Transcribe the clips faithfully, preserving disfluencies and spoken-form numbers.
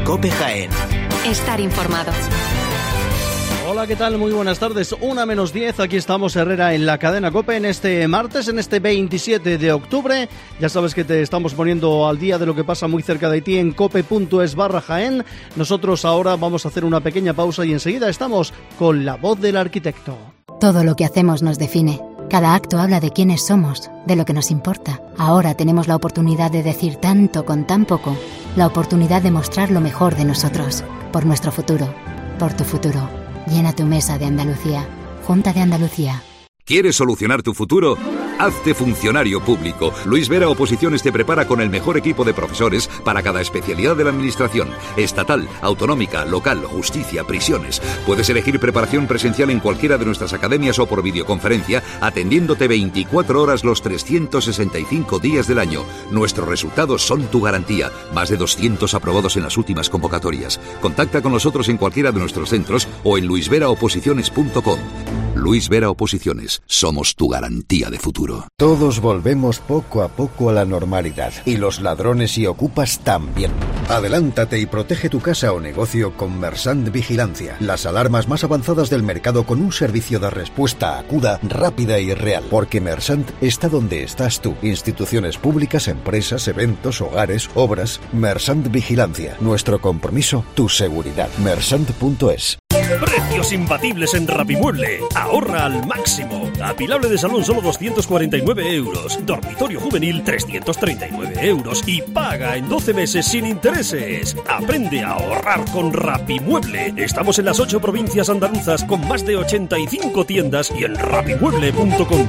COPE Jaén. Estar informado. Hola, ¿qué tal? Muy buenas tardes. Una menos diez, aquí estamos, Herrera, en la cadena COPE, en este martes, en este veintisiete de octubre. Ya sabes que te estamos poniendo al día de lo que pasa muy cerca de ti en cope.es barra Jaén. Nosotros ahora vamos a hacer una pequeña pausa y enseguida estamos con La Voz del Arquitecto. Todo lo que hacemos nos define. Cada acto habla de quiénes somos, de lo que nos importa. Ahora tenemos la oportunidad de decir tanto con tan poco. La oportunidad de mostrar lo mejor de nosotros. Por nuestro futuro. Por tu futuro. Llena tu mesa de Andalucía. Junta de Andalucía. ¿Quieres solucionar tu futuro? Hazte funcionario público. Luis Vera Oposiciones te prepara con el mejor equipo de profesores para cada especialidad de la administración. Estatal, autonómica, local, justicia, prisiones. Puedes elegir preparación presencial en cualquiera de nuestras academias o por videoconferencia, atendiéndote veinticuatro horas los trescientos sesenta y cinco días del año. Nuestros resultados son tu garantía. Más de doscientos aprobados en las últimas convocatorias. Contacta con nosotros en cualquiera de nuestros centros o en luis vera oposiciones punto com. Luis Vera Oposiciones. Somos tu garantía de futuro. Todos volvemos poco a poco a la normalidad. Y los ladrones y ocupas también. Adelántate y protege tu casa o negocio con Mersant Vigilancia. Las alarmas más avanzadas del mercado con un servicio de respuesta aguda, rápida y real. Porque Mersant está donde estás tú. Instituciones públicas, empresas, eventos, hogares, obras. Mersant Vigilancia. Nuestro compromiso, tu seguridad. Mersant punto es. Precios imbatibles en Rapimueble. Ahorra al máximo. Apilable de salón solo doscientos cuarenta y nueve euros. Dormitorio juvenil trescientos treinta y nueve euros. Y paga en doce meses sin intereses. Aprende a ahorrar con Rapimueble. Estamos en las ocho provincias andaluzas con más de ochenta y cinco tiendas y en rapimueble punto com.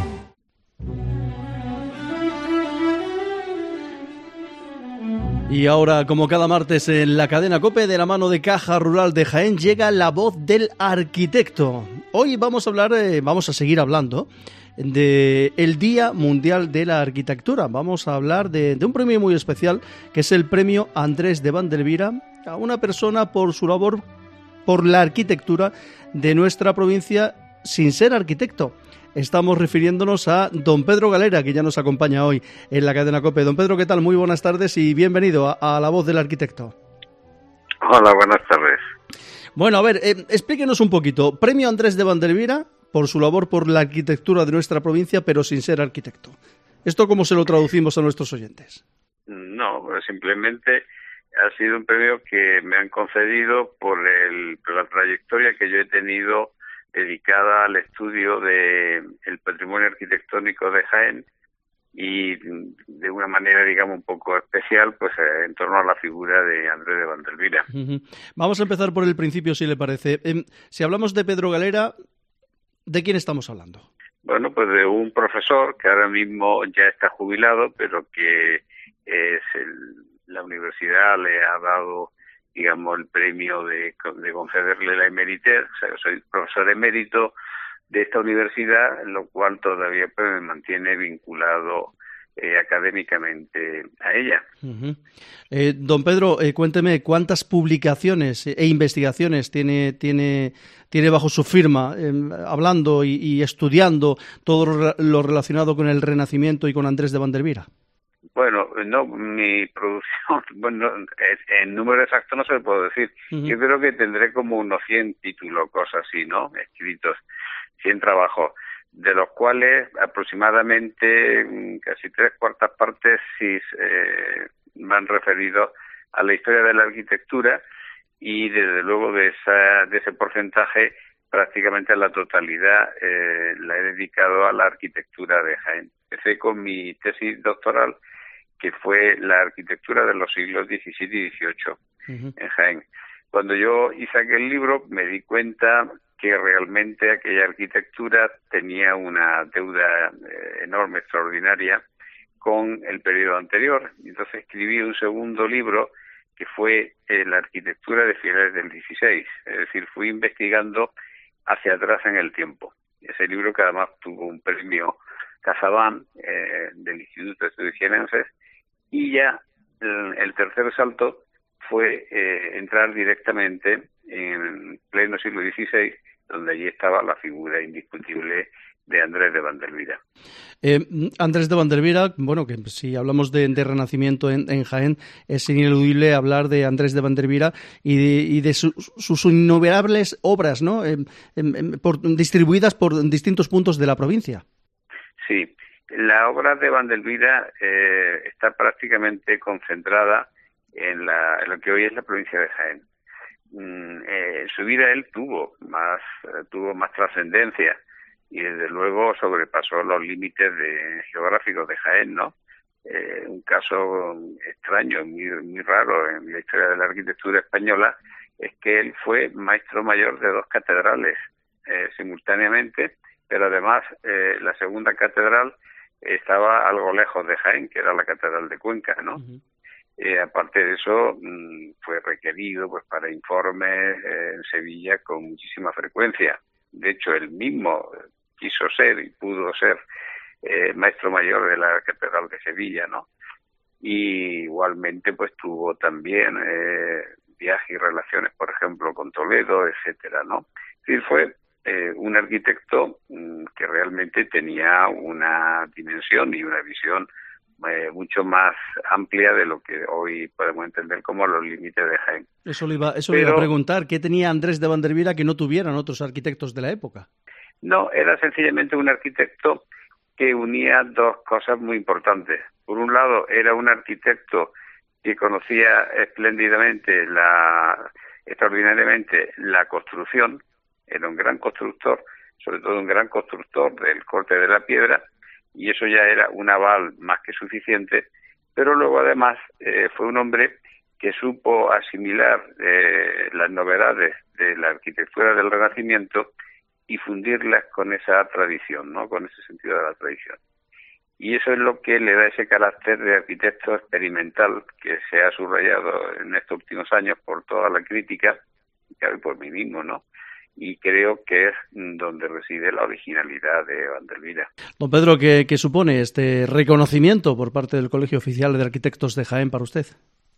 Y ahora, como cada martes en la cadena COPE, de la mano de Caja Rural de Jaén, llega La Voz del Arquitecto. Hoy vamos a hablar, eh, vamos a seguir hablando de el Día Mundial de la Arquitectura. Vamos a hablar de, de un premio muy especial, que es el premio Andrés de Vandelvira, a una persona por su labor por la arquitectura de nuestra provincia sin ser arquitecto. Estamos refiriéndonos a don Pedro Galera, que ya nos acompaña hoy en la cadena COPE. Don Pedro, ¿qué tal? Muy buenas tardes y bienvenido a, a La Voz del Arquitecto. Hola, buenas tardes. Bueno, a ver, eh, explíquenos un poquito. Premio Andrés de Vandelvira por su labor por la arquitectura de nuestra provincia, pero sin ser arquitecto. ¿Esto cómo se lo traducimos a nuestros oyentes? No, pues simplemente ha sido un premio que me han concedido por, el, por la trayectoria que yo he tenido dedicada al estudio de el patrimonio arquitectónico de Jaén y de una manera, digamos, un poco especial, pues eh, en torno a la figura de Andrés de Vandelvira. Uh-huh. Vamos a empezar por el principio, si le parece. Eh, si hablamos de Pedro Galera, ¿de quién estamos hablando? Bueno, pues de un profesor que ahora mismo ya está jubilado, pero que es el, la universidad le ha dado, digamos, el premio de, de concederle la emeritez. O sea, yo soy profesor emérito de esta universidad, lo cual todavía pues, me mantiene vinculado eh, académicamente a ella. Uh-huh. Eh, don Pedro, eh, cuénteme cuántas publicaciones e investigaciones tiene tiene tiene bajo su firma, eh, hablando y, y estudiando todo lo relacionado con el Renacimiento y con Andrés de Vandelvira. Bueno, no, mi producción, bueno, en número exacto no se lo puedo decir. Uh-huh. Yo creo que tendré como unos cien títulos, cosas así, ¿no? Escritos, cien trabajos, de los cuales aproximadamente casi tres cuartas partes sí eh, van referidos a la historia de la arquitectura y desde luego de esa de ese porcentaje prácticamente la totalidad eh, la he dedicado a la arquitectura de Jaén. Empecé con mi tesis doctoral, que fue la arquitectura de los siglos diecisiete y dieciocho uh-huh. en Jaén. Cuando yo hice aquel libro me di cuenta que realmente aquella arquitectura tenía una deuda eh, enorme, extraordinaria, con el periodo anterior. Entonces escribí un segundo libro que fue eh, la arquitectura de finales del dieciséis, es decir, fui investigando hacia atrás en el tiempo. Ese libro, que además tuvo un premio Casabán eh, del Instituto de Estudios Jienenses, y ya el, el tercer salto fue eh, entrar directamente en pleno siglo dieciséis, donde allí estaba la figura indiscutible de Andrés de Vandelvira. Eh, Andrés de Vandelvira, bueno, que si hablamos de, de renacimiento en, en Jaén, es ineludible hablar de Andrés de Vandelvira y de, y de su, sus innumerables obras, ¿no? Eh, eh, por, distribuidas por distintos puntos de la provincia. Sí, la obra de Vandelvira eh, está prácticamente concentrada en, la, en lo que hoy es la provincia de Jaén. Mm, eh, en su vida él tuvo más, eh, tuvo más trascendencia y desde luego sobrepasó los límites de, geográficos de Jaén, ¿no? Eh, un caso extraño, muy, muy raro en la historia de la arquitectura española es que él fue maestro mayor de dos catedrales eh, simultáneamente, pero además eh, la segunda catedral estaba algo lejos de Jaén, que era la catedral de Cuenca, ¿no? Uh-huh. Eh, aparte de eso, mmm, fue requerido pues para informes eh, en Sevilla con muchísima frecuencia. De hecho, él mismo quiso ser y pudo ser eh, maestro mayor de la Catedral de Sevilla, ¿no? Y igualmente pues tuvo también eh, viajes y relaciones, por ejemplo, con Toledo, etcétera, ¿no? Sí, fue eh, un arquitecto mmm, que realmente tenía una dimensión y una visión eh, mucho más amplia de lo que hoy podemos entender como los límites de Jaén. Eso le iba, eso Pero, le iba a preguntar, ¿qué tenía Andrés de Vandelvira que no tuvieran otros arquitectos de la época? No, era sencillamente un arquitecto que unía dos cosas muy importantes. Por un lado, era un arquitecto que conocía espléndidamente, la, extraordinariamente, la construcción. Era un gran constructor, sobre todo un gran constructor del corte de la piedra, y eso ya era un aval más que suficiente. Pero luego, además, eh, fue un hombre que supo asimilar eh, las novedades de la arquitectura del Renacimiento y fundirlas con esa tradición, ¿no? Con ese sentido de la tradición. Y eso es lo que le da ese carácter de arquitecto experimental que se ha subrayado en estos últimos años por toda la crítica, y por mí mismo, ¿no? Y creo que es donde reside la originalidad de Vandelvira. Don Pedro, ¿qué, qué supone este reconocimiento por parte del Colegio Oficial de Arquitectos de Jaén para usted?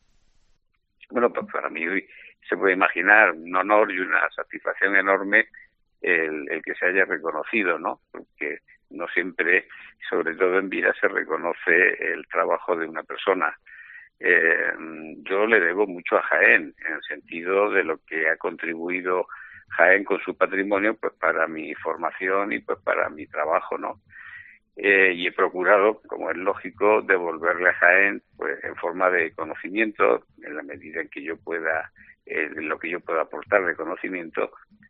Bueno, pues para mí se puede imaginar un honor y una satisfacción enorme El, el que se haya reconocido, ¿no? Porque no siempre, sobre todo en vida, se reconoce el trabajo de una persona. Eh, yo le debo mucho a Jaén, en el sentido de lo que ha contribuido Jaén con su patrimonio, pues para mi formación y pues para mi trabajo, ¿no? Eh, y he procurado, como es lógico, devolverle a Jaén, pues en forma de conocimiento, en la medida en que yo pueda, eh, en lo que yo pueda aportar de conocimiento,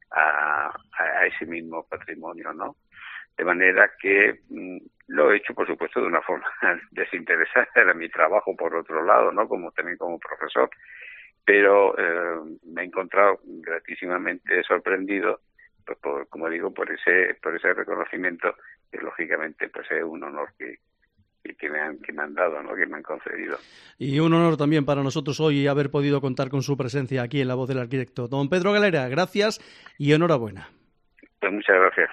A, a ese mismo patrimonio, ¿no? De manera que mmm, lo he hecho, por supuesto, de una forma desinteresada, era mi trabajo por otro lado, ¿no? Como también como profesor, pero eh, me he encontrado gratísimamente sorprendido, pues, por, como digo, por ese por ese reconocimiento que lógicamente pues es un honor que que me han que me han dado, ¿no? Que me han concedido. Y un honor también para nosotros hoy haber podido contar con su presencia aquí en La Voz del Arquitecto. Don Pedro Galera, gracias y enhorabuena. Pues muchas gracias.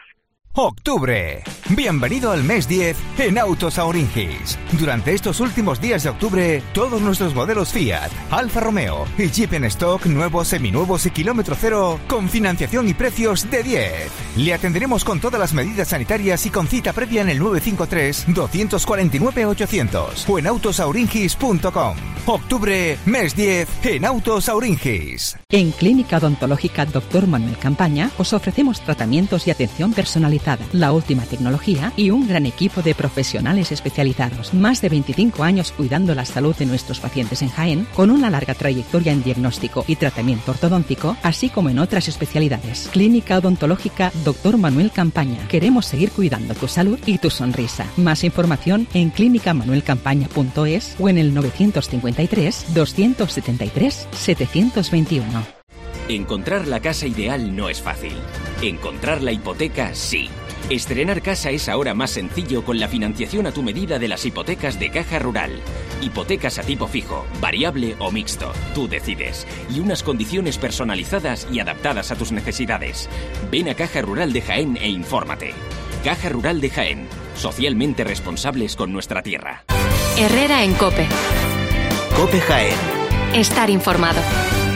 Octubre. Bienvenido al mes diez en Autos Auringis. Durante estos últimos días de octubre, todos nuestros modelos Fiat, Alfa Romeo y Jeep en stock, nuevos, seminuevos y kilómetro cero, con financiación y precios de diez. Le atenderemos con todas las medidas sanitarias y con cita previa en el nueve cinco tres, dos cuatro nueve, ochocientos o en autos auringis punto com. Octubre, mes diez en Autos Auringis. En Clínica Odontológica doctor Manuel Campaña os ofrecemos tratamientos y atención personalizada, la última tecnología y un gran equipo de profesionales especializados. Más de veinticinco años cuidando la salud de nuestros pacientes en Jaén, con una larga trayectoria en diagnóstico y tratamiento ortodóntico, así como en otras especialidades. Clínica Odontológica doctor Manuel Campaña. Queremos seguir cuidando tu salud y tu sonrisa. Más información en clínica manuel campaña punto es o en el nueve cinco tres, dos siete tres, siete dos uno. Encontrar la casa ideal no es fácil. Encontrar la hipoteca, sí. Estrenar casa es ahora más sencillo con la financiación a tu medida de las hipotecas de Caja Rural. Hipotecas a tipo fijo, variable o mixto. Tú decides. Y unas condiciones personalizadas y adaptadas a tus necesidades. Ven a Caja Rural de Jaén e infórmate. Caja Rural de Jaén. Socialmente responsables con nuestra tierra. Herrera en COPE. COPE Jaén. Estar informado.